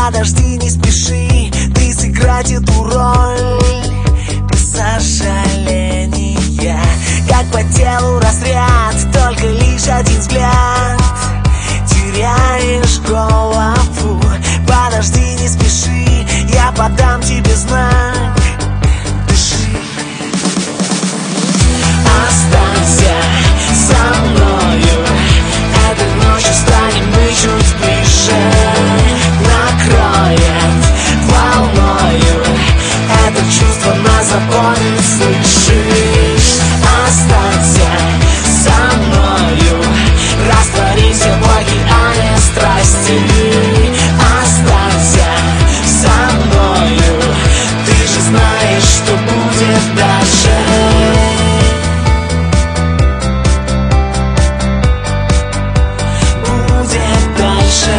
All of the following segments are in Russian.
Подожди, не спеши, ты сыграть эту роль без сожаления. Как по телу разряд, только лишь один взгляд, теряешь голову. Подожди, не спеши, я подам тебе знак. Дыши. Останься со мною, этой ночью станем мы чуть ближе. Накроет волною, это чувство нас заполнит, слышишь? Останься со мною, растворимся в океане страсти. Останься со мною, ты же знаешь, что будет дальше. Будет дальше.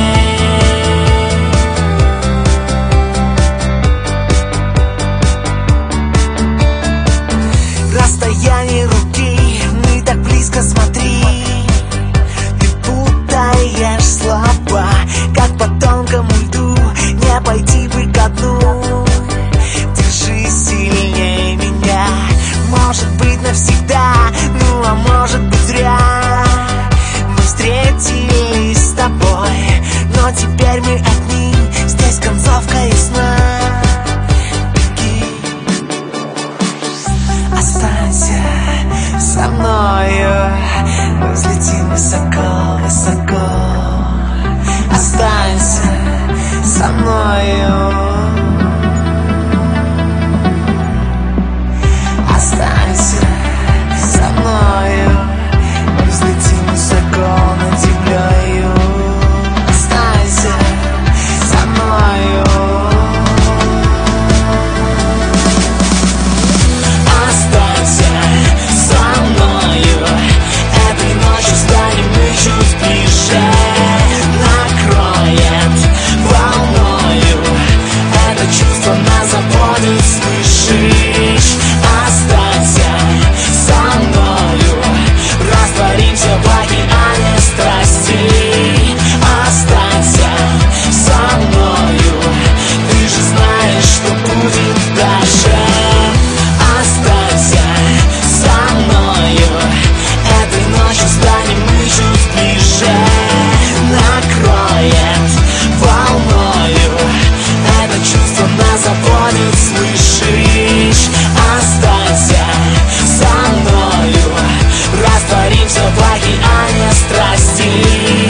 Расстояние руки, мы так близко, смотри. Ты путаешь слова, как по тонкому льду, не пойти бы ко дну. Держи сильнее меня, может быть навсегда, ну а может быть зря. Мы встретились с тобой, но теперь мы одни, здесь концовка ясна. Останься со мною, взлетим высоко, высоко. Останься со мною. Останься со мною, взлетим высоко над землею. Останься со мною. Останься со мною, этой ночью станем мы чуть ближе. Накроет волною, это чувство нас заполнит, слышишь? Останься со мною, растворимся в океане страсти. Останься со мною, ты же знаешь, что будет дальше. Останься со мною, этой ночью станем мы чуть ближе. Накроет волною, это чувство нас заполнит, слышишь? Останься со мною, растворимся в океане страсти.